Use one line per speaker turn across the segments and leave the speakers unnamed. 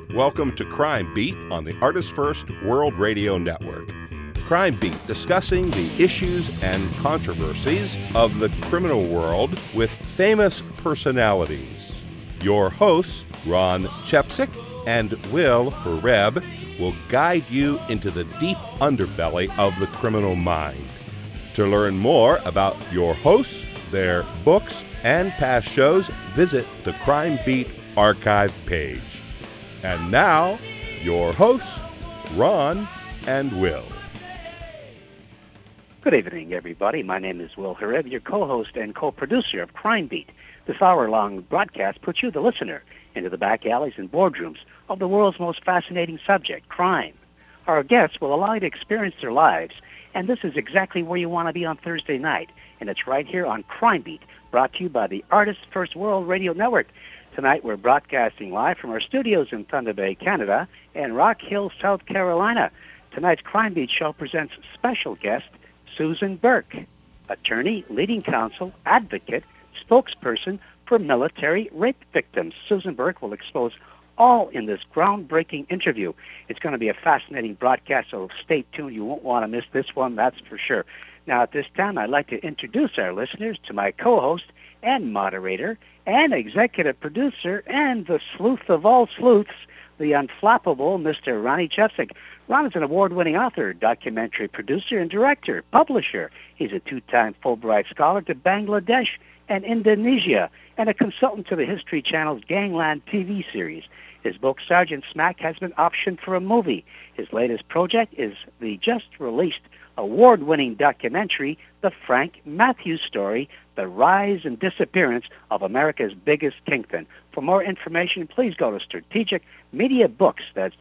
Welcome to Crime Beat on the Artist First World Radio Network. Crime Beat, discussing the issues and controversies of the criminal world with famous personalities. Your hosts, Ron Chepsick and Will Hereb, will guide you into the deep underbelly of the criminal mind. To learn more about your hosts, their books, and past shows, visit the Crime Beat archive page. And now, your hosts, Ron and Will.
Good evening, everybody. My name is Will Hereb, your co-host and co-producer of Crime Beat. This hour-long broadcast puts you, the listener, into the back alleys and boardrooms of the world's most fascinating subject, crime. Our guests will allow you to experience their lives, and this is exactly where you want to be on Thursday night. And it's right here on Crime Beat, brought to you by the Artist First World Radio Network. Tonight we're broadcasting live from our studios in Thunder Bay, Canada, and Rock Hill, South Carolina. Tonight's Crime Beat show presents special guest Susan Burke, attorney, leading counsel, advocate, spokesperson for military rape victims. Susan Burke will expose all in this groundbreaking interview. It's going to be a fascinating broadcast, so stay tuned. You won't want to miss this one, that's for sure. Now, at this time, I'd like to introduce our listeners to my co-host and moderator and executive producer and the sleuth of all sleuths, the unflappable Mr. Ronnie Chepsick. Ron is an award-winning author, documentary producer, and director, publisher. He's a two-time Fulbright scholar to Bangladesh and Indonesia, and a consultant to the History Channel's Gangland TV series. His book, Sergeant Smack, has been optioned for a movie. His latest project is the just-released award-winning documentary, The Frank Matthews Story, The Rise and Disappearance of America's Biggest Kingpin. For more information, please go to Strategic Media Books. That's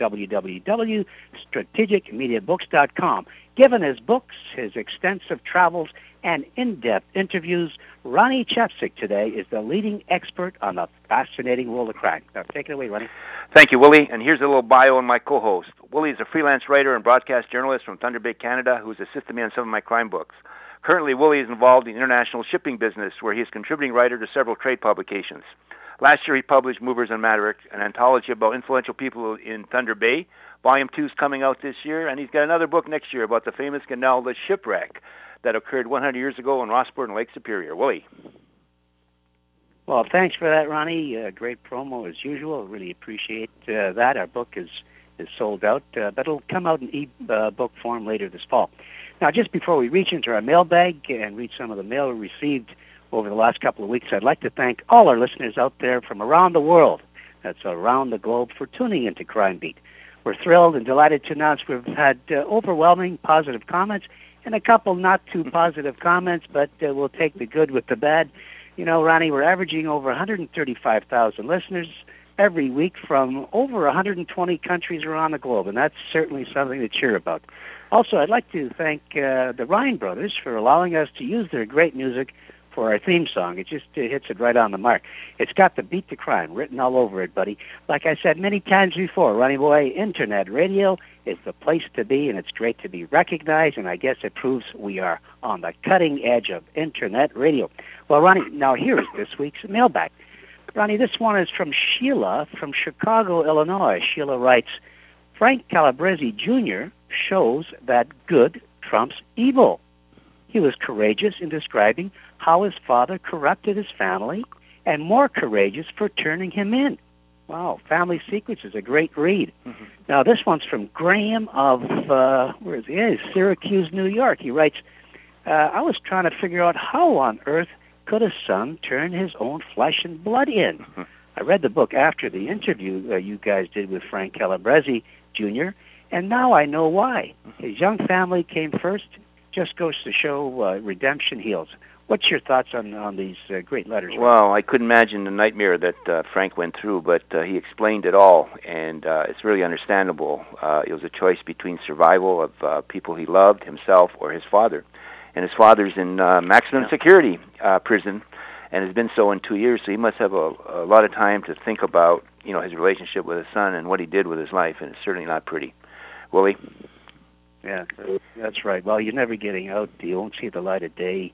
www.strategicmediabooks.com. Given his books, his extensive travels, and in-depth interviews, Ronnie Chepsick today is the leading expert on the fascinating world of crime. Now, take it away, Ronnie.
Thank you, Willie. And here's a little bio on my co-host. Willie is a freelance writer and broadcast journalist from Thunder Bay, Canada, who's assisted me on some of my crime books. Currently, Willie is involved in the international shipping business, where he is contributing writer to several trade publications. Last year, he published Movers and Maverick, an anthology about influential people in Thunder Bay. Volume 2 is coming out this year, and he's got another book next year about the famous canal, The Shipwreck, that occurred 100 years ago in Rossburn and Lake Superior. Willie.
Well, thanks for that, Ronnie. Great promo as usual. Really appreciate that. Our book is sold out, but it'll come out in e-book form later this fall. Now, just before we reach into our mailbag and read some of the mail we received over the last couple of weeks, I'd like to thank all our listeners out there from around the world, that's around the globe, for tuning into Crime Beat. We're thrilled and delighted to announce we've had overwhelming positive comments and a couple not too positive comments, but we'll take the good with the bad. You know, Ronnie, we're averaging over 135,000 listeners every week from over 120 countries around the globe, and that's certainly something to cheer about. Also, I'd like to thank the Ryan brothers for allowing us to use their great music for our theme song. It just hits it right on the mark. It's got the Beat the Crime written all over it, buddy. Like I said many times before, Ronnie Boy, Internet radio is the place to be, and it's great to be recognized, and I guess it proves we are on the cutting edge of Internet radio. Well, Ronnie, now here is this week's mailbag. Ronnie, this one is from Sheila from Chicago, Illinois. Sheila writes, Frank Calabrese Jr. shows that good trumps evil. He was courageous in describing how his father corrupted his family, and more courageous for turning him in. Wow, Family Secrets is a great read. Mm-hmm. Now, this one's from Graham of, where is he? Yeah, Syracuse, New York. He writes, I was trying to figure out how on earth could a son turn his own flesh and blood in? Mm-hmm. I read the book after the interview you guys did with Frank Calabrese Jr., and now I know why. Mm-hmm. His young family came first. Just goes to show redemption heals. What's your thoughts on these great letters?
Well, I couldn't imagine the nightmare that Frank went through, but he explained it all, and it's really understandable. It was a choice between survival of people he loved, himself, or his father. And his father's in maximum security prison, and has been so in 2 years, so he must have a lot of time to think about, you know, his relationship with his son and what he did with his life, and it's certainly not pretty. Willie?
Yeah, that's right. Well, you're never getting out. You won't see the light of day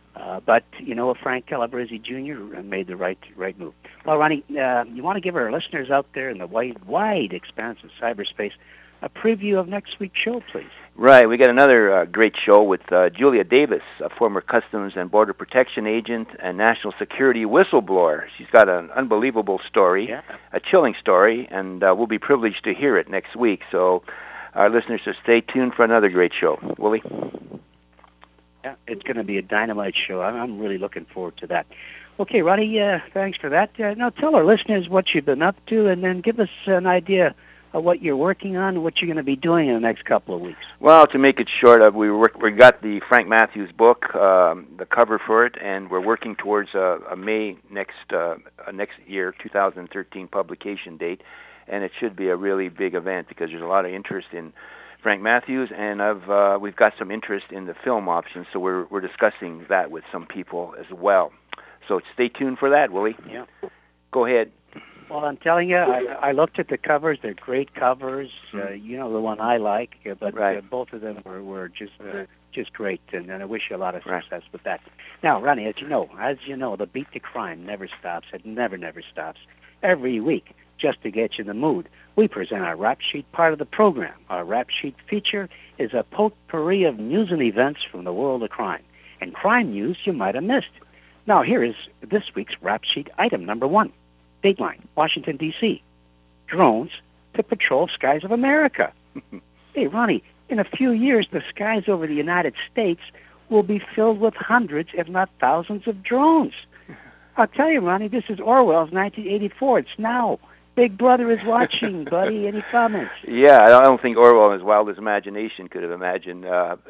But, Frank Calabrese Jr. made the right move. Well, Ronnie, you want to give our listeners out there in the wide expanse of cyberspace a preview of next week's show, please?
Right. We got another great show with Julia Davis, a former Customs and Border Protection agent and national security whistleblower. She's got an unbelievable story, a chilling story, and we'll be privileged to hear it next week. So our listeners should stay tuned for another great show. Willie?
Yeah, it's going to be a dynamite show. I'm really looking forward to that. Okay, Ronnie, thanks for that. Now tell our listeners what you've been up to, and then give us an idea of what you're working on and what you're going to be doing in the next couple of weeks.
Well, to make it short, we got the Frank Matthews book, the cover for it, and we're working towards a May next year, 2013 publication date, and it should be a really big event because there's a lot of interest in Frank Matthews, and we've got some interest in the film options, so we're discussing that with some people as well. So stay tuned for that, Willie.
Yeah.
Go ahead.
Well, I'm telling you, I looked at the covers. They're great covers. The one I like, but both of them were just great, and I wish you a lot of success with that. Now, Ronnie, as you know, the Beat to Crime never stops. It never stops. Every week, just to get you in the mood, we present our Rap Sheet part of the program. Our Rap Sheet feature is a potpourri of news and events from the world of crime, and crime news you might have missed. Now, here is this week's Rap Sheet item number 1. Dateline, Washington, D.C. Drones to patrol skies of America. Hey, Ronnie, in a few years, the skies over the United States will be filled with hundreds, if not thousands, of drones. I'll tell you, Ronnie, this is Orwell's 1984. It's now. Big Brother is watching, buddy. Any comments?
Yeah, I don't think Orwell, in his wildest imagination, could have imagined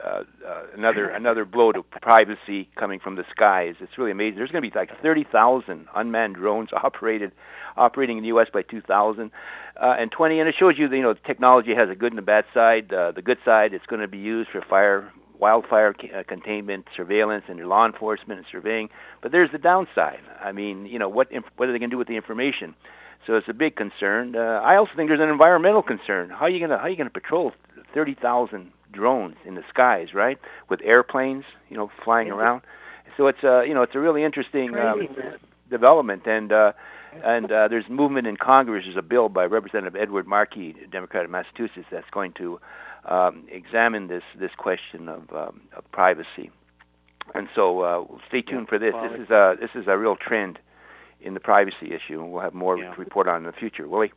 another blow to privacy coming from the skies. It's really amazing. There's going to be like 30,000 unmanned drones operating in the U.S. by 2020, and it shows you, technology has a good and a bad side. The good side, it's going to be used for wildfire containment, surveillance, and law enforcement and surveying. But there's the downside. I mean, what are they going to do with the information? So it's a big concern. I also think there's an environmental concern. How are you gonna patrol 30,000 drones in the skies, right? With airplanes, flying around. So it's a really interesting development, and there's movement in Congress. There's a bill by Representative Edward Markey, Democrat of Massachusetts, that's going to examine this question of privacy. And so stay tuned for this. This is a real trend in the privacy issue, and we'll have more to report on in the future. Willie?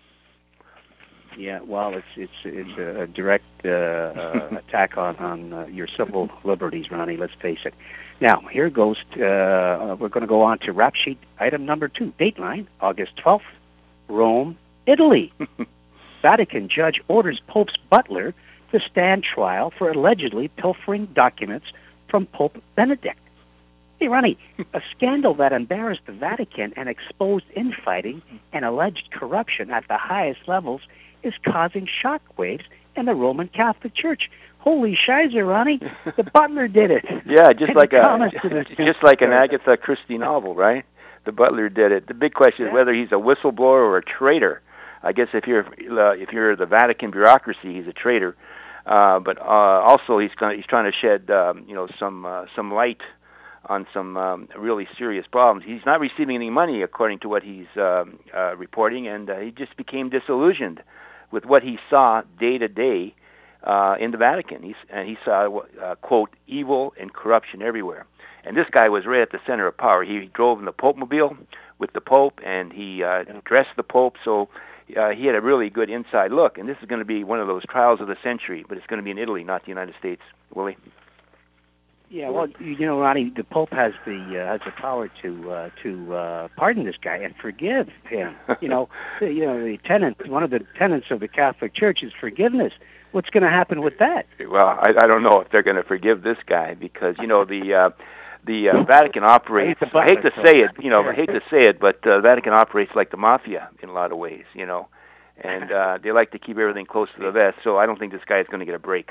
Yeah, well, it's a direct attack on your civil liberties, Ronnie, let's face it. Now, here goes, we're going to go on to Rap Sheet item number 2, Dateline, August 12th, Rome, Italy. Vatican judge orders Pope's butler to stand trial for allegedly pilfering documents from Pope Benedict. Hey, Ronnie, a scandal that embarrassed the Vatican and exposed infighting and alleged corruption at the highest levels is causing shockwaves in the Roman Catholic Church. Holy shizer, Ronnie! The butler did it.
Yeah, just like an Agatha Christie novel, right? The butler did it. The big question is whether he's a whistleblower or a traitor. I guess if you're the Vatican bureaucracy, he's a traitor. But also he's trying to shed some light on some really serious problems. He's not receiving any money, according to what he's reporting, and he just became disillusioned with what he saw day to day in the Vatican. He saw, quote, evil and corruption everywhere. And this guy was right at the center of power. He drove in the Pope-mobile with the Pope, and he dressed the Pope, so he had a really good inside look. And this is going to be one of those trials of the century, but it's going to be in Italy, not the United States. Willie?
Yeah, well, Ronnie, the Pope has the power to pardon this guy and forgive him. One of the tenets of the Catholic Church is forgiveness. What's going to happen with that?
Well, I don't know if they're going to forgive this guy because the Vatican operates. I hate to say it, but the Vatican operates like the mafia in a lot of ways, and they like to keep everything close to the vest. So I don't think this guy is going to get a break.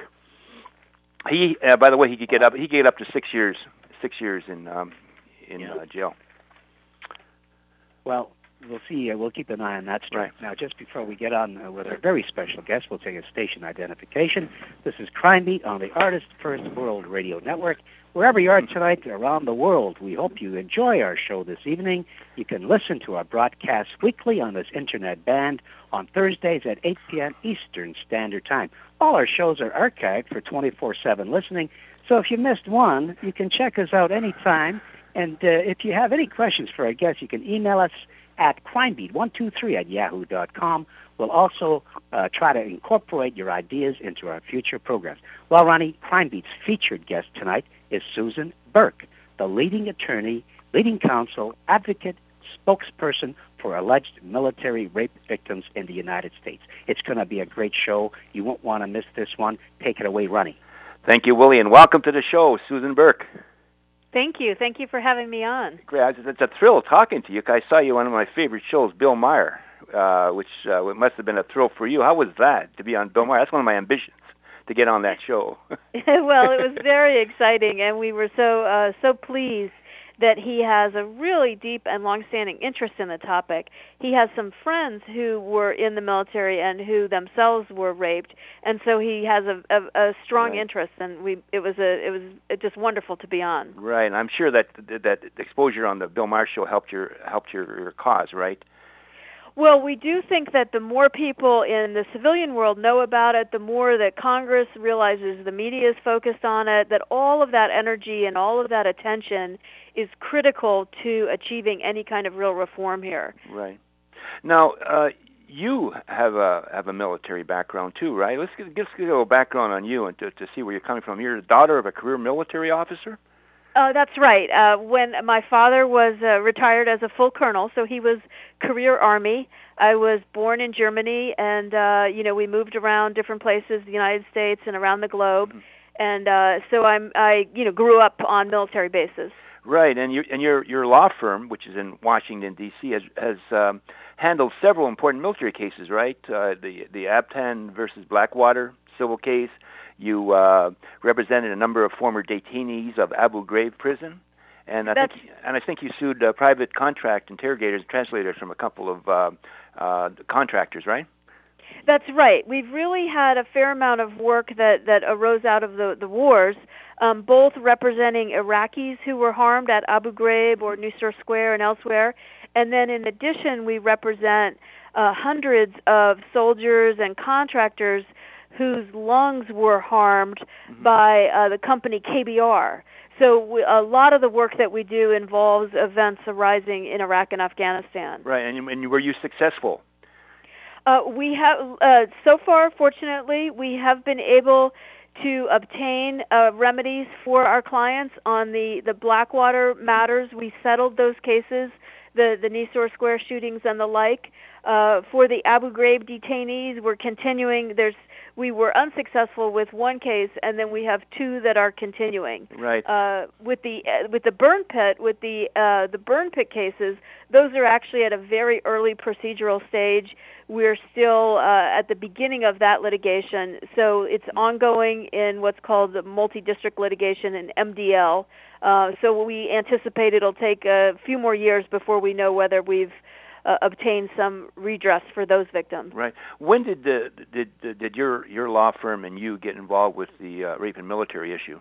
He, by the way, he could get up to 6 years in jail.
Well, we'll see. We'll keep an eye on that story.
Right.
Now, just before we get on with our very special guest, we'll take a station identification. This is Crime Beat on the Artist First World Radio Network. Wherever you are tonight around the world, we hope you enjoy our show this evening. You can listen to our broadcast weekly on this internet band on Thursdays at 8 p.m. Eastern Standard Time. All our shows are archived for 24/7 listening, so if you missed one, you can check us out anytime. And if you have any questions for our guests, you can email us at crimebeat123@yahoo.com. We'll also try to incorporate your ideas into our future programs. Well, Ronnie, Crime Beat's featured guest tonight is Susan Burke, the leading attorney, leading counsel, advocate, spokesperson for alleged military rape victims in the United States. It's going to be a great show. You won't want to miss this one. Take it away, Ronnie.
Thank you, Willie, and welcome to the show, Susan Burke.
Thank you. Thank you for having me on.
Great. It's a thrill talking to you. I saw you on one of my favorite shows, Bill Maher, which must have been a thrill for you. How was that, to be on Bill Maher? That's one of my ambitions, to get on that show.
Well, it was very exciting, and we were so pleased that he has a really deep and longstanding interest in the topic. He has some friends who were in the military and who themselves were raped, and so he has a strong interest. And it was just wonderful to be on.
Right, and I'm sure that exposure on the Bill Maher show helped your cause, right?
Well, we do think that the more people in the civilian world know about it, the more that Congress realizes the media is focused on it, that all of that energy and all of that attention is critical to achieving any kind of real reform here.
Right. Now, you have a military background too, right? Let's get a little background on you and to see where you're coming from. You're the daughter of a career military officer?
That's right. When my father was retired as a full colonel, so he was career Army. I was born in Germany, and we moved around different places, the United States and around the globe, and so I grew up on military bases.
Right, and your law firm, which is in Washington D.C., has handled several important military cases, right? The Abtan versus Blackwater civil case. You represented a number of former detainees of Abu Ghraib prison, and I think you sued private contract interrogators and translators from a couple of contractors, right?
That's right. We've really had a fair amount of work that arose out of the wars, both representing Iraqis who were harmed at Abu Ghraib or Nusra Square and elsewhere, and then in addition we represent hundreds of soldiers and contractors whose lungs were harmed by the company KBR. So a lot of the work that we do involves events arising in Iraq and Afghanistan.
Right, and were you successful?
We have, so far, fortunately, we have been able to obtain remedies for our clients on the Blackwater matters. We settled those cases, the Nusra Square shootings and the like. For the Abu Ghraib detainees, we're continuing. We were unsuccessful with one case, and then we have two that are continuing.
Right.
With the burn pit, the burn pit cases, those are actually at a very early procedural stage. We're still at the beginning of that litigation, so it's ongoing in what's called the multi-district litigation in MDL. So we anticipate it'll take a few more years before we know whether we've obtain some redress for those victims.
Right. When did your law firm and you get involved with the rape and military issue?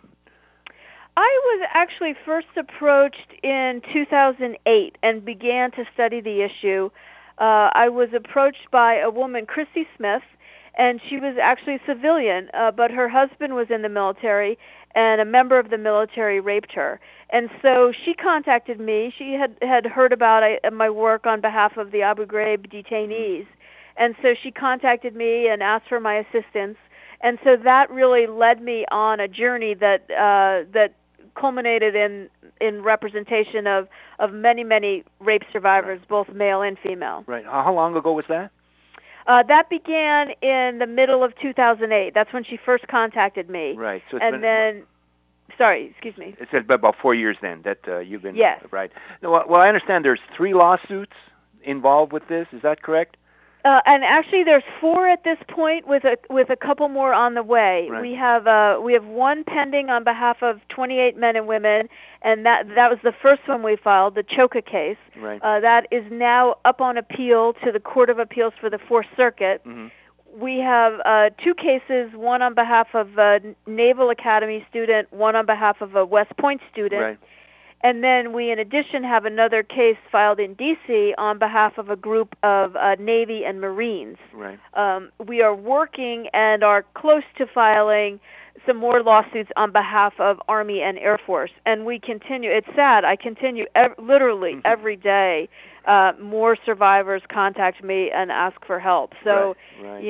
I was actually first approached in 2008 and began to study the issue. I was approached by a woman, Christy Smith, and she was actually a civilian, but her husband was in the military, and a member of the military raped her. And so she contacted me. She had heard about my work on behalf of the Abu Ghraib detainees. And so she contacted me and asked for my assistance. And so that really led me on a journey that culminated in representation of many, many rape survivors, both male and female.
Right. How long ago was that?
That began in the middle of 2008. That's when she first contacted me.
Right. So
sorry, excuse me.
It's been about 4 years then that you've been...
Yes.
Right. Well, I understand there's 3 lawsuits involved with this. Is that correct?
And actually, there's 4 at this point, with a couple more on the way.
Right.
We have one pending on behalf of 28 men and women, and that was the first one we filed, the Choka case.
Right.
That is now up on appeal to the Court of Appeals for the Fourth Circuit.
Mm-hmm.
We have 2 cases, one on behalf of a Naval Academy student, one on behalf of a West Point student.
Right.
And then we, in addition, have another case filed in D.C. on behalf of a group of Navy and Marines.
Right.
We are working and are close to filing some more lawsuits on behalf of Army and Air Force. And we continue. It's sad. I continue literally every day. More survivors contact me and ask for help. So,
right.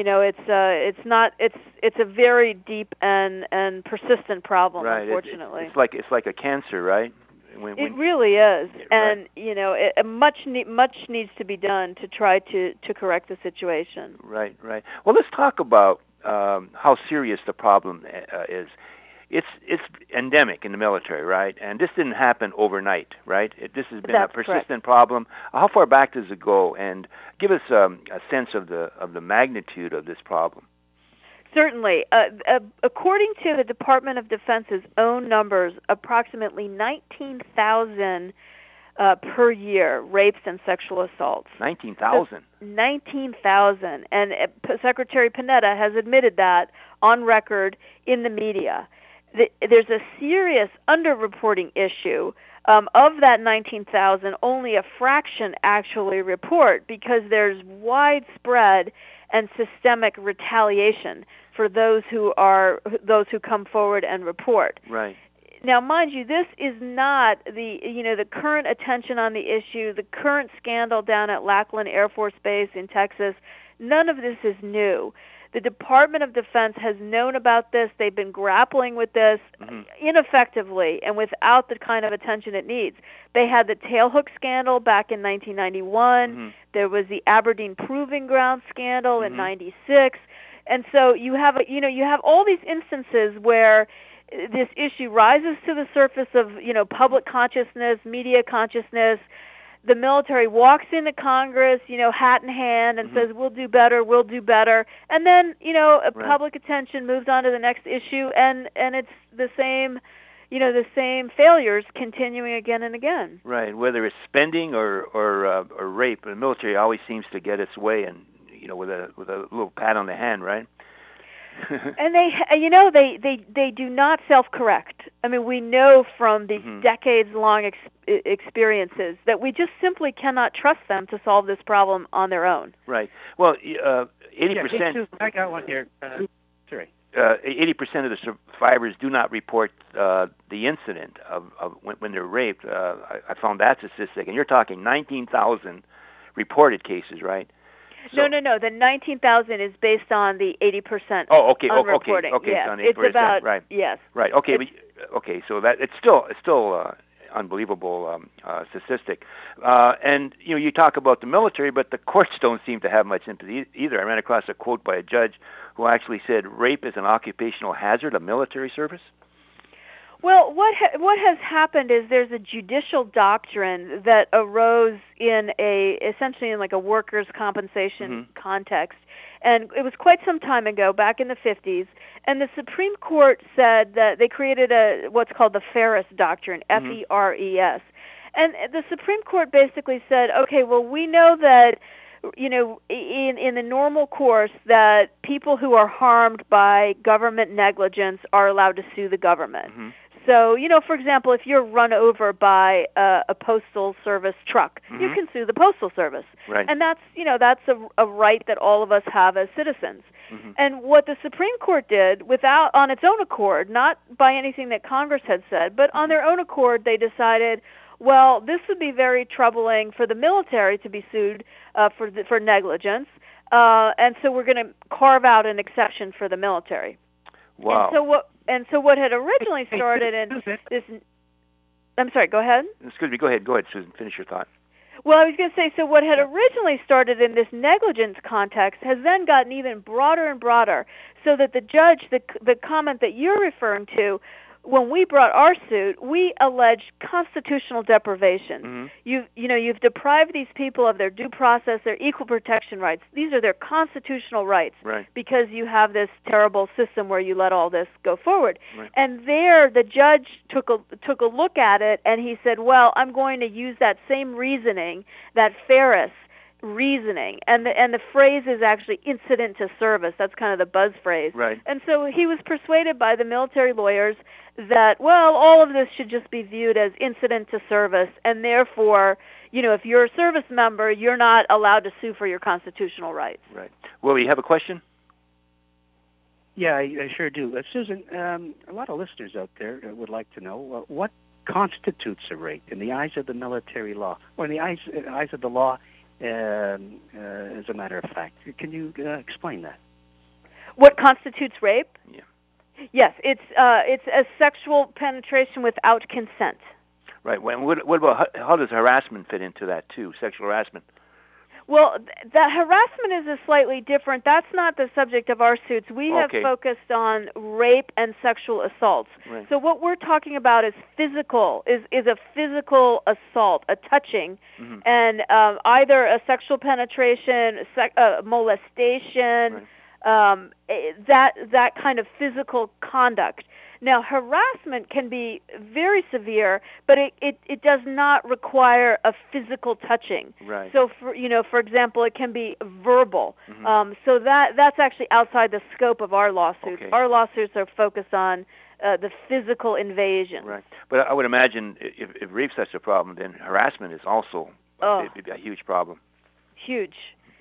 it's a very deep and persistent problem.
Right.
Unfortunately,
It's like a cancer, right?
It really is,
right.
And much needs to be done to try to correct the situation.
Right. Well, let's talk about how serious the problem is. It's endemic in the military, right? And this didn't happen overnight, right? This has been
That's
a persistent
correct.
problem. How far back does it go? And give us a sense of the magnitude of this problem.
Certainly. According to the Department of Defense's own numbers, approximately 19,000 per year rapes and sexual assaults.
19,000?
19,000. And Secretary Panetta has admitted that on record in the media. There's a serious underreporting issue. Of that 19,000, only a fraction actually report because there's widespread and systemic retaliation for those who come forward and report.
Right.
Now, mind you, this is not the current attention on the issue, the current scandal down at Lackland Air Force Base in Texas. None of this is new. The Department of Defense has known about this. They've been grappling with this ineffectively and without the kind of attention it needs. They had the tailhook scandal back in 1991. There was the Aberdeen Proving Ground scandal in 96. And so you have all these instances where this issue rises to the surface of, public consciousness, media consciousness. The military walks into Congress, hat in hand, and says, we'll do better. And then, public attention moves on to the next issue, and it's the same, the same failures continuing again and again.
Right. Whether it's spending or rape, the military always seems to get its way, and, with a little pat on the hand, right?
And they do not self-correct. I mean, we know from these decades-long experiences that we just simply cannot trust them to solve this problem on their own.
Right. Well, 80%.
Yeah, I got one here. Sorry.
80% of the survivors do not report the incident of when they're raped. I found that statistic, and you're talking 19,000 reported cases, right?
So, no. The 19,000 is based on the 80%.
Oh, okay,
unreporting.
okay.
Yes.
On
It's about
right.
Yes.
Right. Okay. So that it's still unbelievable statistic. And you talk about the military, but the courts don't seem to have much sympathy either. I ran across a quote by a judge who actually said rape is an occupational hazard of military service.
Well, what has happened is there's a judicial doctrine that arose essentially in like a workers' compensation context, and it was quite some time ago, back in the 50s, and the Supreme Court said that they created what's called the Ferris Doctrine, F-E-R-E-S, and the Supreme Court basically said, okay, well, we know that in the normal course that people who are harmed by government negligence are allowed to sue the government. So, for example, if you're run over by a postal service truck, you can sue the postal service.
Right.
And that's a right that all of us have as citizens. And what the Supreme Court did on its own accord, not by anything that Congress had said, but on their own accord, they decided, well, this would be very troubling for the military to be sued for negligence, and so we're going to carve out an exception for the military.
Wow.
And so what had originally started in this... I'm sorry, go ahead.
Excuse me, go ahead, Susan, finish your thought.
Well, I was going to say, so what had originally started in this negligence context has then gotten even broader and broader, so that the judge, the comment that you're referring to, when we brought our suit, we alleged constitutional deprivation. You've deprived these people of their due process, their equal protection rights. These are their constitutional rights, because you have this terrible system where you let all this go forward. And there, the judge took a look at it, and he said, well, I'm going to use that same reasoning, that Ferris reasoning, and the phrase is actually incident to service. That's kind of the buzz phrase. And so he was persuaded by the military lawyers that, well, all of this should just be viewed as incident to service, and therefore, if you're a service member, you're not allowed to sue for your constitutional rights.
Will, you have a question?
Yeah, I sure do. Susan, a lot of listeners out there would like to know what constitutes a rape in the eyes of the military law, or in the eyes of the law as a matter of fact. Can you explain that?
What constitutes rape?
Yeah.
Yes, it's a sexual penetration without consent.
Right. What about, how does harassment fit into that too? Sexual harassment.
Well, that harassment is a slightly different. That's not the subject of our suits. We have focused on rape and sexual assaults. So what we're talking about is physical, is a physical assault, a touching, and either a sexual penetration, molestation, that kind of physical conduct. Now, harassment can be very severe, but it does not require a physical touching. So, for example, it can be verbal. So that's actually outside the scope of our lawsuits. Our lawsuits are focused on the physical invasion.
But I would imagine if rape's such a problem, then harassment is also a huge problem. Huge.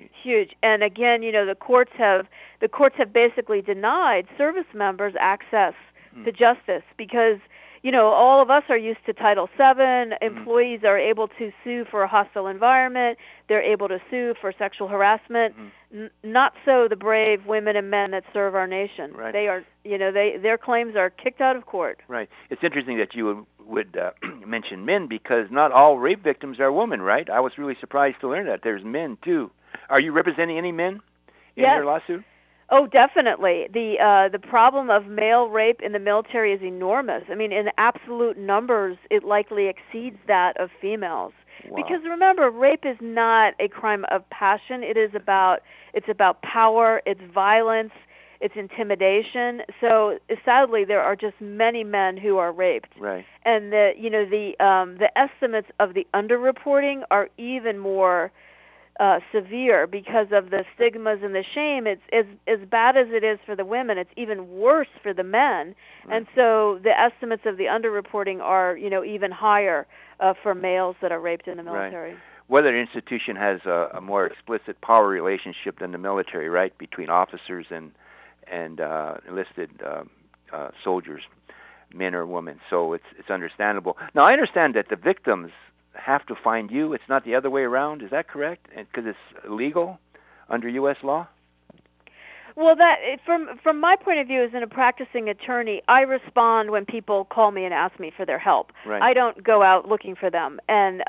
And again, the courts have basically denied service members access to justice because, all of us are used to Title VII. Employees are able to sue for a hostile environment. They're able to sue for sexual harassment. Not so the brave women and men that serve our nation. They are, their claims are kicked out of court.
It's interesting that you would mention men because not all rape victims are women, right? I was really surprised to learn that there's men too. Are you representing any men in your lawsuit?
Oh, definitely. The problem of male rape in the military is enormous. I mean, in absolute numbers, it likely exceeds that of females. Because remember, rape is not a crime of passion. It's about power, it's violence, it's intimidation. So sadly, there are just many men who are raped. And the estimates of the underreporting are even more severe because of the stigmas and the shame. It's as bad as it is for the women. It's even worse for the men. And so the estimates of the underreporting are, even higher for males that are raped in the military.
Whether an institution has a more explicit power relationship than the military, right, between officers and enlisted soldiers, men or women. So it's understandable. Now, I understand that the victims have to find you. It's not the other way around. Is that correct? Because it's illegal under U.S. law?
Well, from my point of view as a practicing attorney, I respond when people call me and ask me for their help. I don't go out looking for them. And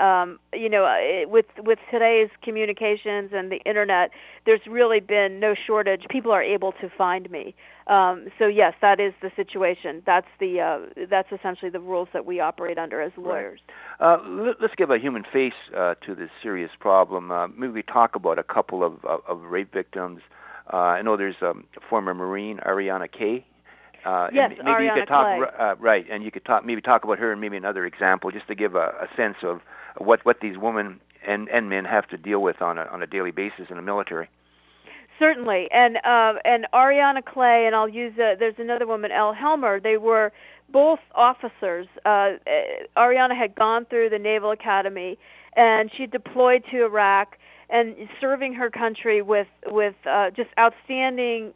with today's communications and the internet, there's really been no shortage. People are able to find me. So yes, that is the situation. That's essentially the rules that we operate under as lawyers.
Let's give a human face to this serious problem. Maybe we talk about a couple of rape victims. I know there's a former Marine, Ariana Kay.
Yes,
maybe
Ariana
you could talk, and you could talk about her and maybe another example, just to give a sense of what these women and men have to deal with on a daily basis in the military.
Certainly, and Ariana Clay, and I'll use there's another woman, Elle Helmer. They were both officers. Ariana had gone through the Naval Academy, and she deployed to Iraq and serving her country with just outstanding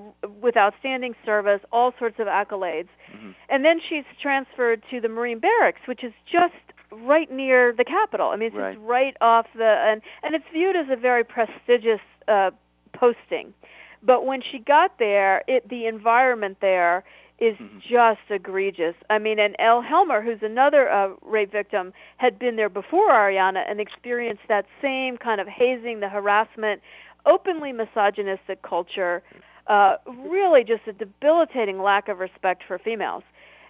service, all sorts of accolades. And then she's transferred to the Marine Barracks, which is just right near the Capitol. I mean, it's just right off and it's viewed as a very prestigious posting. But when she got there, the environment there is just egregious. I mean, and Elle Helmer, who's another rape victim, had been there before Ariana and experienced that same kind of hazing, the harassment, openly misogynistic culture, really just a debilitating lack of respect for females.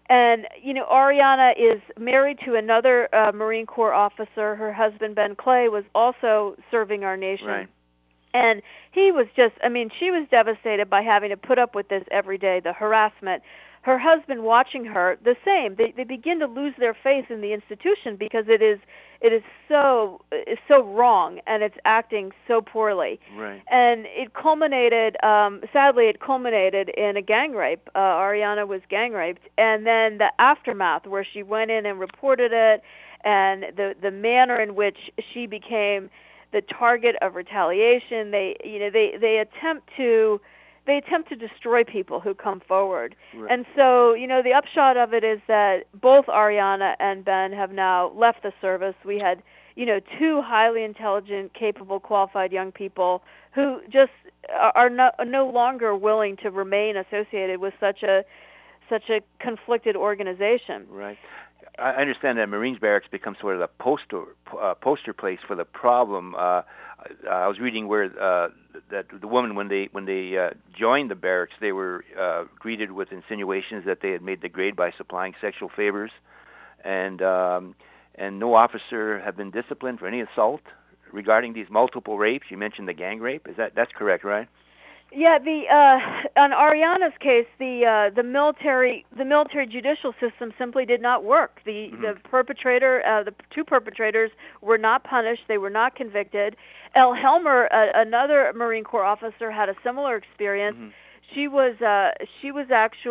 And, Ariana is married to another Marine Corps officer. Her husband, Ben Clay, was also serving our nation.
Right.
And he was she was devastated by having to put up with this every day, the harassment. Her husband watching her, the same. They begin to lose their faith in the institution because it is so wrong and it's acting so poorly.
Right.
And it culminated, sadly, in a gang rape. Ariana was gang raped, and then the aftermath where she went in and reported it, and the manner in which she became the target of retaliation. They attempt to destroy people who come forward.
Right.
And so, the upshot of it is that both Ariana and Ben have now left the service. We had, two highly intelligent, capable, qualified young people who just are no longer willing to remain associated with such a conflicted organization.
Right. I understand that Marines Barracks becomes sort of the poster place for the problem. I was reading where that the women, when they joined the barracks, they were greeted with insinuations that they had made the grade by supplying sexual favors, and no officer had been disciplined for any assault regarding these multiple rapes. You mentioned the gang rape. That's correct, right?
Yeah, on Ariana's case, the military judicial system simply did not work. The perpetrator, the two perpetrators, were not punished. They were not convicted. Elle Helmer, another Marine Corps officer, had a similar experience. Mm-hmm. She was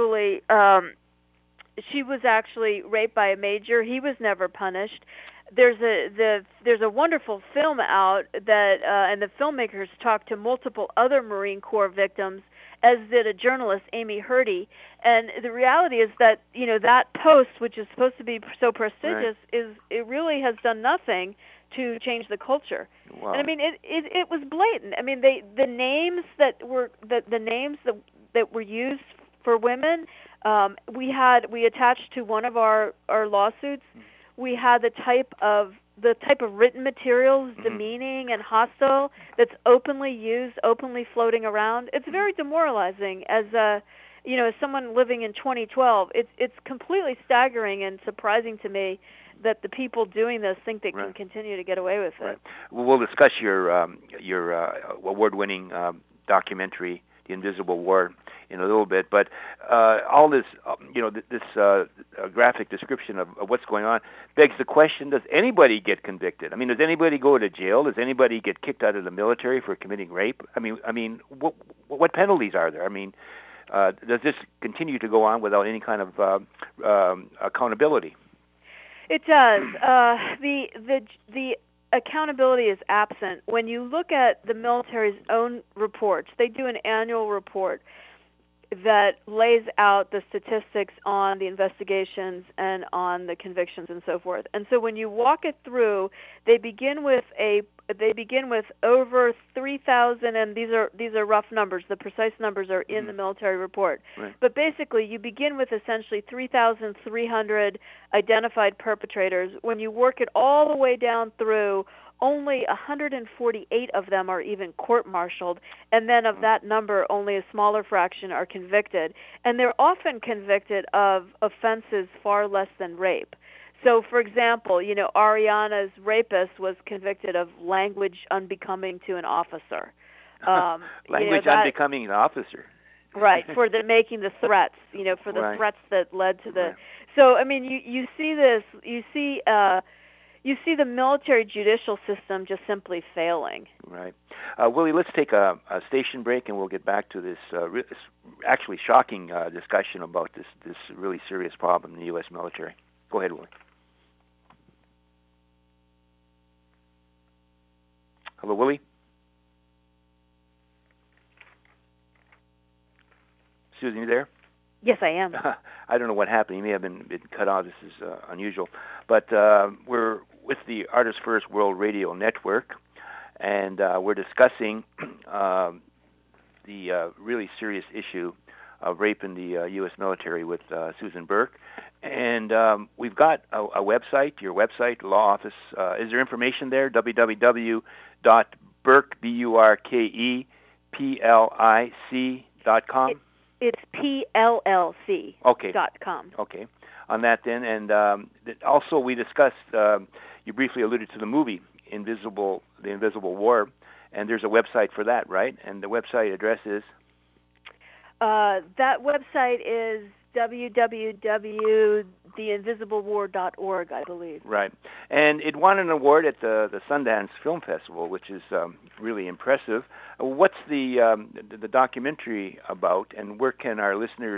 actually raped by a major. He was never punished. There's a wonderful film out that and the filmmakers talked to multiple other Marine Corps victims, as did a journalist, Amy Hurdy. And the reality is that that post, which is supposed to be so prestigious,
right.
it really has done nothing to change the culture.
Wow.
And it was blatant. The names that were used for women, we attached to one of our lawsuits. We had the type of written materials, mm-hmm. demeaning and hostile, that's openly used, openly floating around. It's very demoralizing as someone living in 2012. It's completely staggering and surprising to me that the people doing this think they can continue to get away with it.
Right. Well, we'll discuss your award-winning documentary, The Invisible War, in a little bit, but all this, this graphic description of what's going on begs the question: does anybody get convicted? Does anybody go to jail? Does anybody get kicked out of the military for committing rape? What penalties are there? Does this continue to go on without any kind of accountability?
It does. The accountability is absent. When you look at the military's own reports, they do an annual report that lays out the statistics on the investigations and on the convictions and so forth. And so when you walk it through, they begin with over 3,000, and these are rough numbers. The precise numbers are in the military report.
Right.
But basically, you begin with essentially 3,300 identified perpetrators. When you work it all the way down through, only 148 of them are even court-martialed, and then of that number, only a smaller fraction are convicted. And they're often convicted of offenses far less than rape. So, for example, Ariana's rapist was convicted of language unbecoming to an officer.
Language unbecoming an officer.
Right, for making the threats, for the threats that led to the... Right. So, you see this, you see the military judicial system just simply failing.
Right. Willie, let's take a station break, and we'll get back to this actually shocking discussion about this really serious problem in the U.S. military. Go ahead, Willie. Hello, Willie? Susan, you there?
Yes, I am.
I don't know what happened. He may have been cut off. This is unusual. But we're with the Artists First World Radio Network, and we're discussing the really serious issue of rape in the U.S. military with Susan Burke. And we've got a website, your website, law office. Is there information there? www.burke, BURKEPLIC.com?
It's PLLC.com.
Okay. on that then. And also we discussed, you briefly alluded to the movie, The Invisible War, and there's a website for that, right? And the website address is?
That website is www.theinvisibleWar.org, I believe.
Right. And it won an award at the Sundance Film Festival, which is really impressive. What's the documentary about, and where can our listeners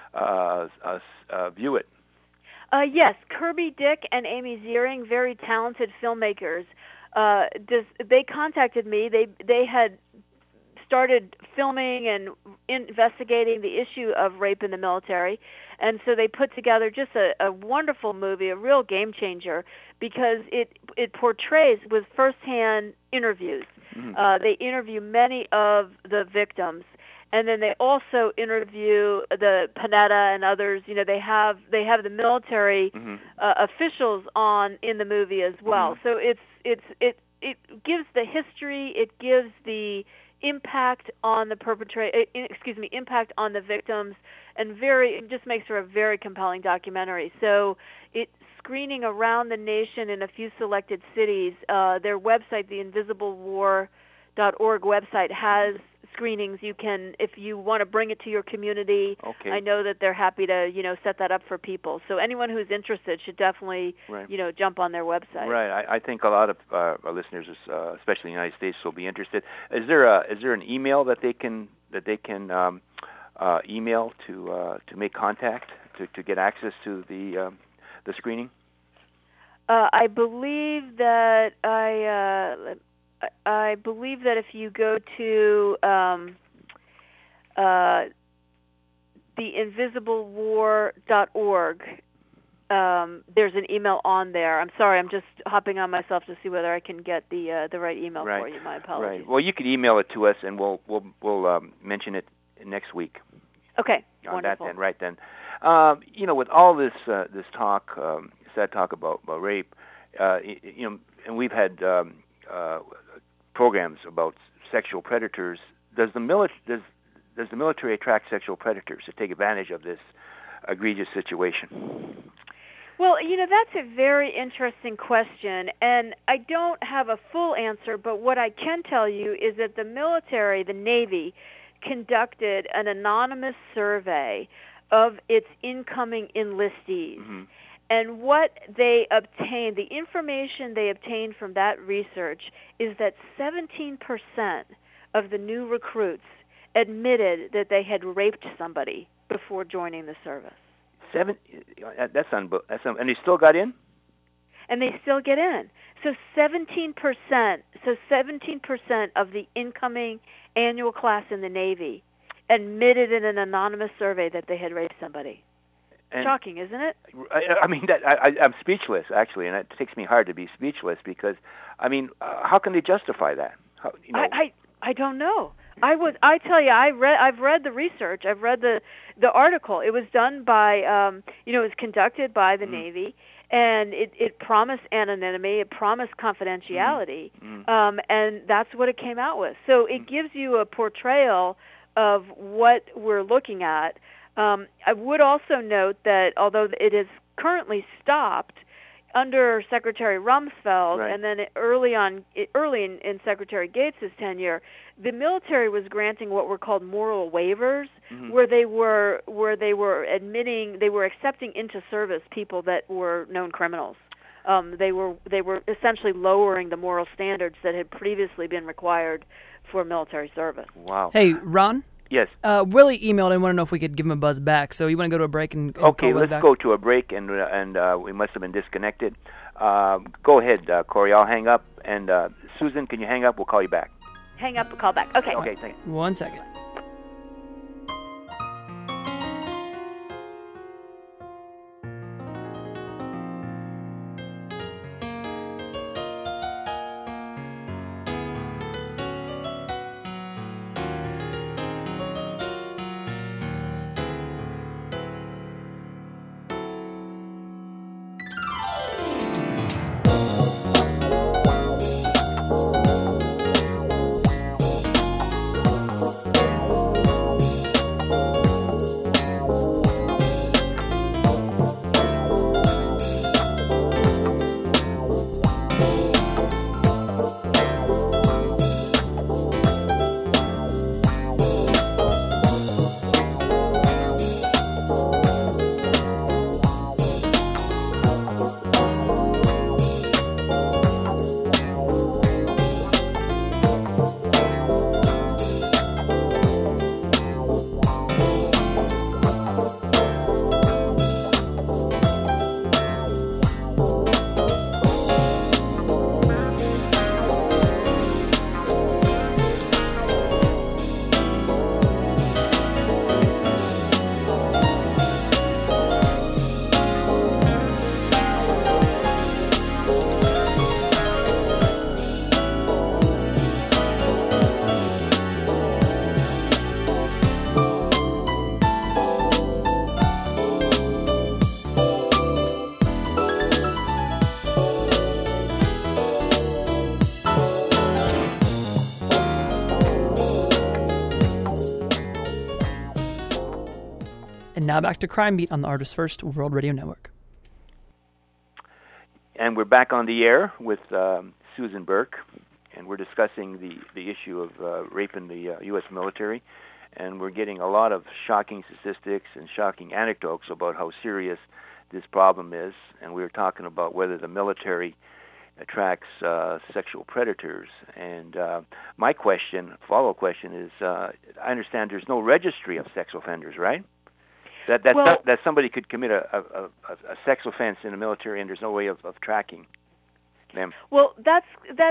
view it?
Yes, Kirby Dick and Amy Ziering, very talented filmmakers. They contacted me. They had started filming and investigating the issue of rape in the military, and so they put together just a wonderful movie, a real game changer, because it portrays with firsthand interviews. Mm-hmm. They interview many of the victims, and then they also interview the Panetta and others. You know, they have the military mm-hmm. Officials on in the movie as well. Mm-hmm. So it gives the history, it gives the impact on the impact on the victims, and it just makes for a very compelling documentary. So it's screening around the nation in a few selected cities. Their website, the InvisibleWar.org website, has screenings. You can, if you want to bring it to your community. Okay. I know that they're happy to, set that up for people. So anyone who's interested should definitely, right. Jump on their website.
Right. I think a lot of our listeners, especially in the United States, will be interested. Is there an email that they can email to make contact to get access to the screening?
I believe that I believe that if you go to theinvisibleWar.org, there's an email on there. I'm sorry, I'm just hopping on myself to see whether I can get the right email for you. My apologies.
Right. Well, you could email it to us, and we'll mention it next week.
Okay.
On
wonderful.
That then, right then. With all this talk, sad talk about rape, and we've had programs about sexual predators. Does the military attract sexual predators to take advantage of this egregious situation?
Well, that's a very interesting question, and I don't have a full answer, but what I can tell you is that the military, the Navy, conducted an anonymous survey of its incoming enlistees. Mm-hmm. And what they obtained, the information they obtained from that research, is that 17% of the new recruits admitted that they had raped somebody before joining the service. And they still got in? And they still get in. So 17% of the incoming annual class in the Navy admitted in an anonymous survey that they had raped somebody. And shocking, isn't it?
I mean, I'm speechless, actually, and it takes me hard to be speechless because, how can they justify that?
I don't know. I tell you, I've read the research. I've read the article. It was done by, it was conducted by the Navy, and it promised anonymity. It promised confidentiality, and that's what it came out with. So it gives you a portrayal of what we're looking at. I would also note that although it is currently stopped under Secretary Rumsfeld, right. And then early in Secretary Gates' tenure, the military was granting what were called moral waivers, where they were accepting into service people that were known criminals. They were essentially lowering the moral standards that had previously been required for military service.
Wow.
Hey, Ron?
Yes.
Willie emailed and wanted to know if we could give him a buzz back. So you want to go to a break and
okay,
call
let's
back?
Go to a break, and we must have been disconnected. Go ahead, Corey. I'll hang up. And Susan, can you hang up? We'll call you back.
Hang up and call back. Okay.
Okay, thank you.
1 second. And now back to Crime Beat on the Artists First World Radio Network.
And we're back on the air with Susan Burke, and we're discussing the issue of rape in the U.S. military. And we're getting a lot of shocking statistics and shocking anecdotes about how serious this problem is. And we were talking about whether the military attracts sexual predators. And my follow-up question is, I understand there's no registry of sex offenders, right? That somebody could commit a sex offense in the military and there's no way of tracking them.
Well, that's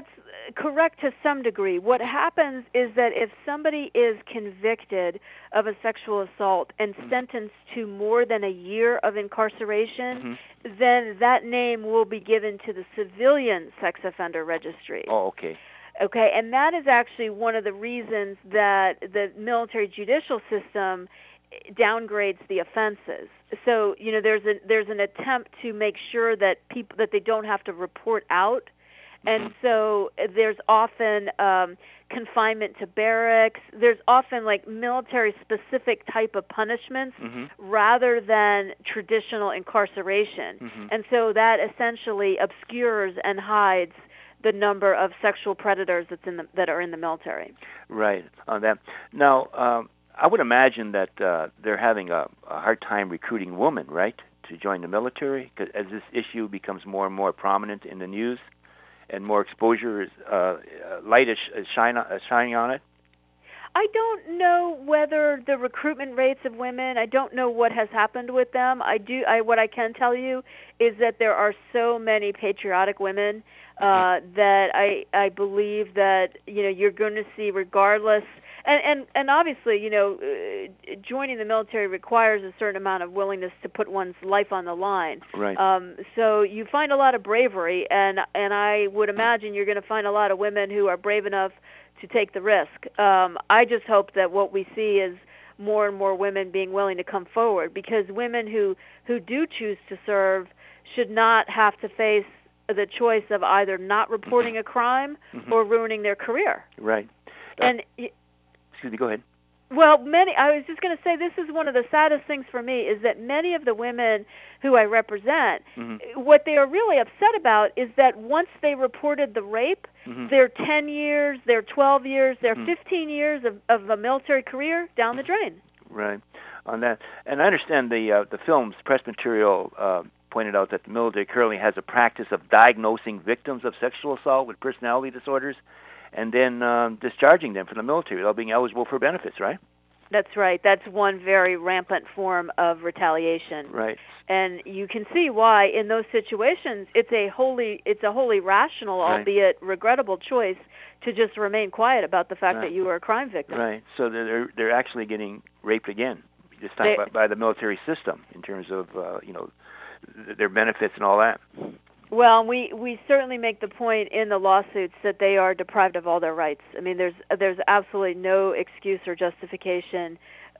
correct to some degree. What happens is that if somebody is convicted of a sexual assault and sentenced to more than a year of incarceration, then that name will be given to the civilian sex offender registry.
Oh, okay.
Okay, and that is actually one of the reasons that the military judicial system downgrades the offenses. So, there's an attempt to make sure that they don't have to report out, and so there's often confinement to barracks. There's often like military-specific type of punishments rather than traditional incarceration, and so that essentially obscures and hides the number of sexual predators that are in the military.
Right. On that. Now, I would imagine that they're having a hard time recruiting women, right, to join the military, 'cause as this issue becomes more and more prominent in the news and more exposure, light is shining on it.
I don't know whether the recruitment rates of women, I don't know what has happened with them. What I can tell you is that there are so many patriotic women that I believe that, you're going to see regardless. And obviously, joining the military requires a certain amount of willingness to put one's life on the line.
Right.
So you find a lot of bravery, and I would imagine you're going to find a lot of women who are brave enough to take the risk. I just hope that what we see is more and more women being willing to come forward, because women who do choose to serve should not have to face the choice of either not reporting a crime or ruining their career.
Right.
And
excuse me, go ahead.
Well, I was just going to say, this is one of the saddest things for me, is that many of the women who I represent, what they are really upset about is that once they reported the rape, their 10 years, their 12 years, their 15 years of a military career down the drain.
Right. On that. And I understand the film's press material pointed out that the military currently has a practice of diagnosing victims of sexual assault with personality disorders and then discharging them from the military without being eligible for benefits, right?
That's right. That's one very rampant form of retaliation.
Right.
And you can see why in those situations it's a wholly rational, albeit regrettable choice to just remain quiet about the fact that you were a crime victim.
Right. So they're actually getting raped again, this time by the military system in terms of their benefits and all that.
Well, we certainly make the point in the lawsuits that they are deprived of all their rights. I mean, there's absolutely no excuse or justification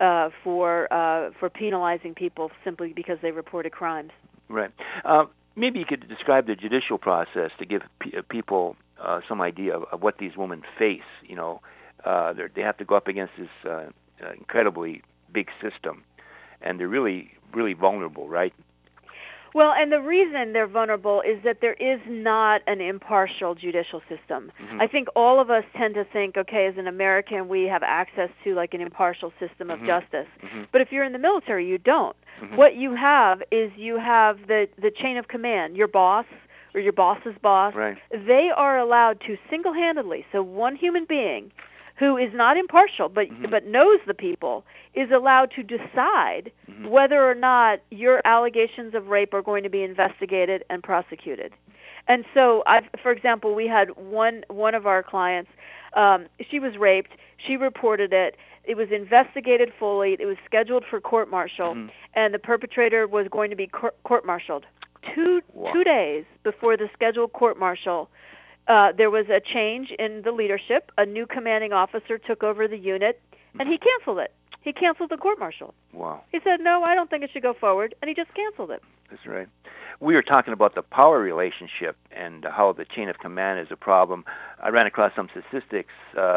for penalizing people simply because they reported crimes.
Right. Maybe you could describe the judicial process to give people some idea of what these women face. They have to go up against this incredibly big system, and they're really, really vulnerable, right?
Well, and the reason they're vulnerable is that there is not an impartial judicial system. I think all of us tend to think, okay, as an American, we have access to like an impartial system of justice. But if you're in the military, you don't. What you have is the chain of command, your boss or your boss's boss.
Right.
They are allowed to single-handedly, so one human being who is not impartial but knows the people, is allowed to decide whether or not your allegations of rape are going to be investigated and prosecuted. And so, for example, we had one of our clients, she was raped, she reported it, it was investigated fully, it was scheduled for court-martial, and the perpetrator was going to be court-martialed. Two days before the scheduled court-martial, there was a change in the leadership. A new commanding officer took over the unit, and he canceled it. he canceled the court-martial.
Wow.
He said, no, I don't think it should go forward, and he just canceled it.
That's right. We were talking about the power relationship and how the chain of command is a problem. I ran across some statistics.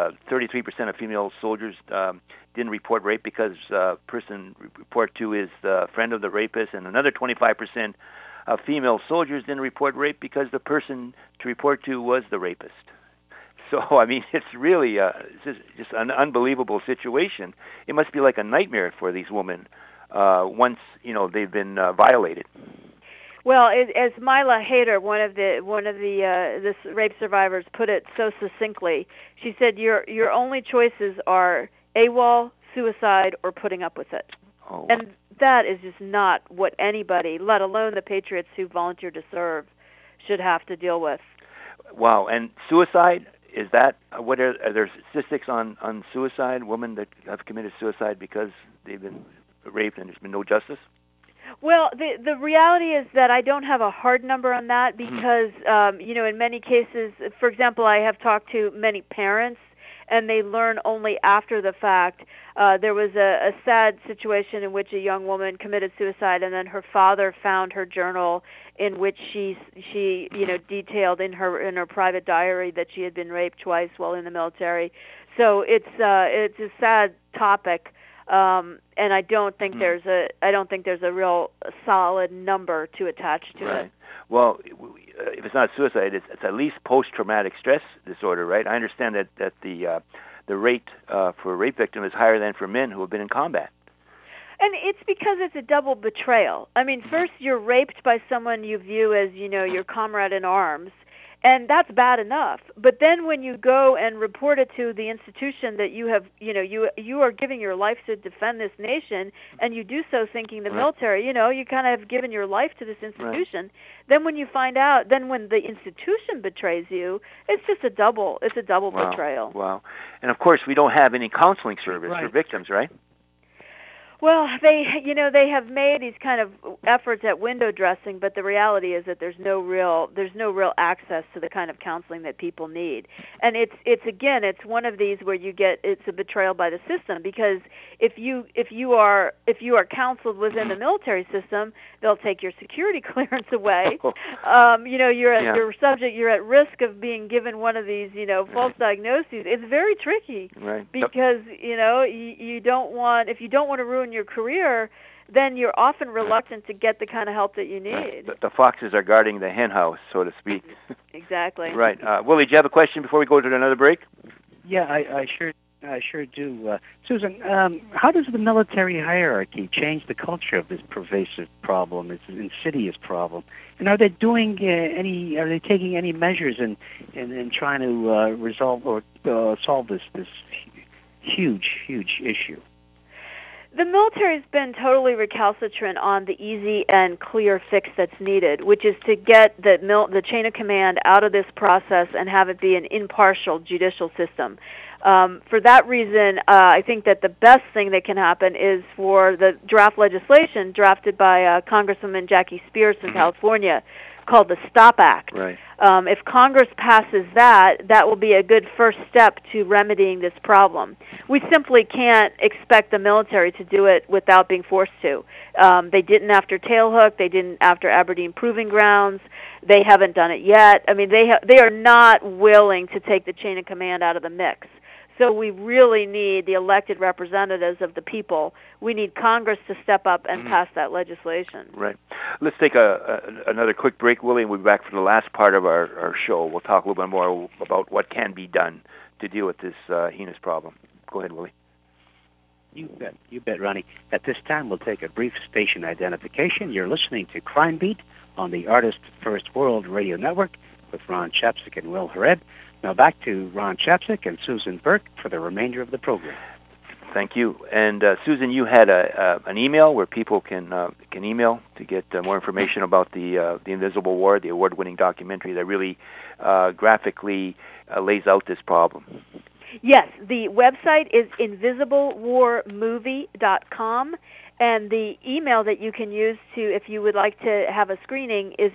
33% of female soldiers didn't report rape because person report to is the friend of the rapist, and another 25% of female soldiers didn't report rape because the person to report to was the rapist. So, I mean, it's really just an unbelievable situation. It must be like a nightmare for these women once, they've been violated.
Well, as Mila Hader, one of the rape survivors, put it so succinctly, she said, "Your only choices are AWOL, suicide, or putting up with it."
Oh.
And that is just not what anybody, let alone the patriots who volunteer to serve, should have to deal with.
Wow. And suicide, is that, are there statistics on suicide, women that have committed suicide because they've been raped and there's been no justice?
Well, the reality is that I don't have a hard number on that because, in many cases, for example, I have talked to many parents, and they learn only after the fact. There was a sad situation in which a young woman committed suicide, and then her father found her journal in which she detailed in her private diary that she had been raped twice while in the military. So it's a sad topic. And I don't think there's a real solid number to attach to it.
Well, if it's not suicide, it's at least post-traumatic stress disorder, right? I understand that the rate for rape victim is higher than for men who have been in combat.
And it's because it's a double betrayal. I mean, first you're raped by someone you view as, your comrade in arms. And that's bad enough. But then when you go and report it to the institution that you have, you are giving your life to defend this nation, and you do so thinking the military, you kind of have given your life to this institution. Then when you find out, then when the institution betrays you, it's just a double betrayal.
Wow. And of course, we don't have any counseling service for victims, right?
Well, they have made these kind of efforts at window dressing, but the reality is that there's no real access to the kind of counseling that people need. And it's one of these where it's a betrayal by the system, because if you are counseled within the military system, they'll take your security clearance away. You're at risk of being given one of these, false diagnoses. It's very tricky, because you don't want, if you don't want to ruin your career, then you're often reluctant to get the kind of help that you need.
The foxes are guarding the hen house, so to speak.
Exactly.
Right. Willie, do you have a question before we go to another break?
Yeah, I sure do. Susan, how does the military hierarchy change the culture of this pervasive problem, this insidious problem? And are they doing are they taking any measures in trying to resolve or solve this huge issue?
The military's been totally recalcitrant on the easy and clear fix that's needed, which is to get the chain of command out of this process and have it be an impartial judicial system. For that reason, I think that the best thing that can happen is for the draft legislation drafted by Congresswoman Jackie Spears from California, called the STOP Act.
Right.
If Congress passes that will be a good first step to remedying this problem. We simply can't expect the military to do it without being forced to. They didn't after Tailhook. They didn't after Aberdeen Proving Grounds. They haven't done it yet. I mean, they are not willing to take the chain of command out of the mix. So we really need the elected representatives of the people. We need Congress to step up and pass that legislation.
Right. Let's take another quick break, Willie, and we'll be back for the last part of our show. We'll talk a little bit more about what can be done to deal with this heinous problem. Go ahead, Willie.
You bet, Ronnie. At this time, we'll take a brief station identification. You're listening to Crime Beat on the Artist First World Radio Network with Ron Chapsik and Will Hareb. Now back to Ron Chapsik and Susan Burke for the remainder of the program.
Thank you. And Susan, you had an email where people can email to get more information about the Invisible War, the award-winning documentary that really graphically lays out this problem.
Yes, the website is invisiblewarmovie.com, and the email that you can use if you would like to have a screening is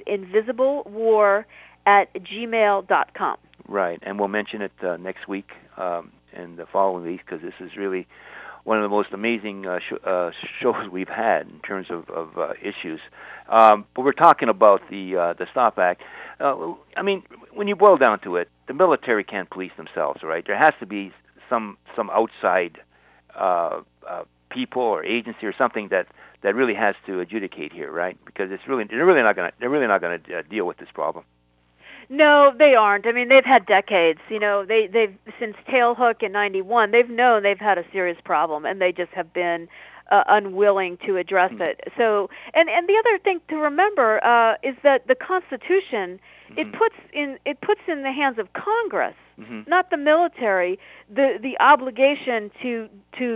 invisiblewar@gmail.com.
Right, and we'll mention it next week and the following week, because this is really one of the most amazing shows we've had in terms of issues. But we're talking about the STOP Act. I mean, when you boil down to it, the military can't police themselves, right? There has to be some outside people or agency or something that really has to adjudicate here, right? Because they're really not going to deal with this problem.
No, they aren't. I mean, they've had decades. You know, they've since Tailhook in '91, they've known they've had a serious problem, and they just have been unwilling to address it. So, and the other thing to remember is that the Constitution it puts in the hands of Congress, not the military, the obligation to